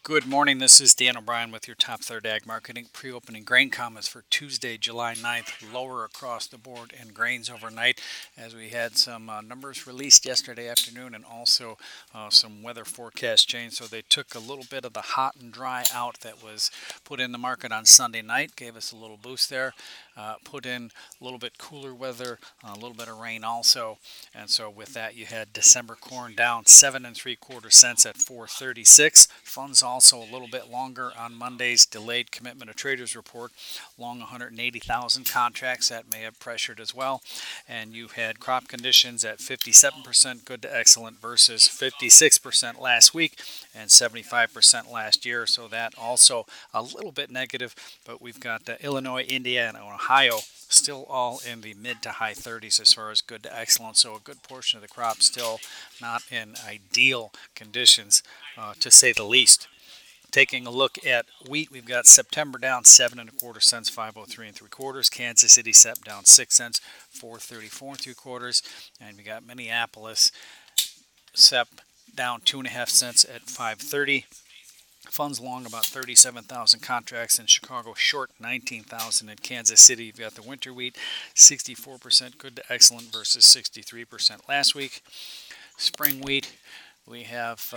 Good morning. This is Dan O'Brien with your Top Third Ag Marketing pre-opening grain comments for Tuesday, July 9th. Lower across the board in grains overnight as we had some numbers released yesterday afternoon and also some weather forecast change. So they took a little bit of the hot and dry out that was put in the market on Sunday night, gave us a little boost there. Put in a little bit cooler weather, a little bit of rain also, and so with that you had December corn down 7 3/4 cents at 436. Funds also a little bit longer on Monday's delayed commitment of traders report, long 180,000 contracts that may have pressured as well, and you had crop conditions at 57% good to excellent versus 56% last week and 75% last year, so that also a little bit negative, but we've got Illinois, Indiana, and Ohio still all in the mid to high 30s as far as good to excellent. So a good portion of the crop still not in ideal conditions, to say the least. Taking a look at wheat, we've got September down 7 1/4 cents, 503 3/4. Kansas City SEP down 6 cents, 434 3/4. And we got Minneapolis SEP down 2.5 cents at 530. Funds long about 37,000 contracts in Chicago, short 19,000 in Kansas City. You've got the winter wheat, 64% good to excellent versus 63% last week. Spring wheat, we have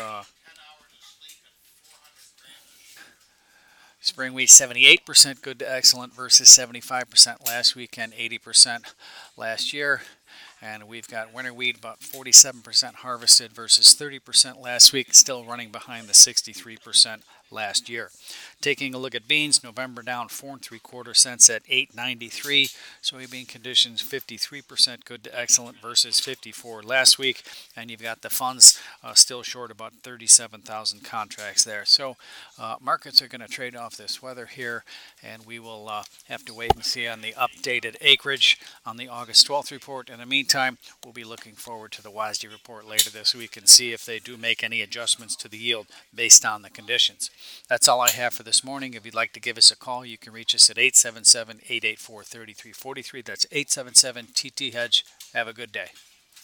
spring wheat 78% good to excellent versus 75% last week and 80% last year. And we've got winter wheat about 47% harvested versus 30% last week, still running behind the 63% last year. Taking a look at beans, November down 4 3/4 cents at 893. Soybean conditions 53% good to excellent versus 54 last week, and you've got the funds still short about 37,000 contracts there. So markets are going to trade off this weather here, and we will have to wait and see on the updated acreage on the August 12th report. In the meantime, we'll be looking forward to the WASDE report later this week and see if they do make any adjustments to the yield based on the conditions. That's all I have for this morning. If you'd like to give us a call, you can reach us at 877-884-3343. That's 877-TT-HEDGE. Have a good day.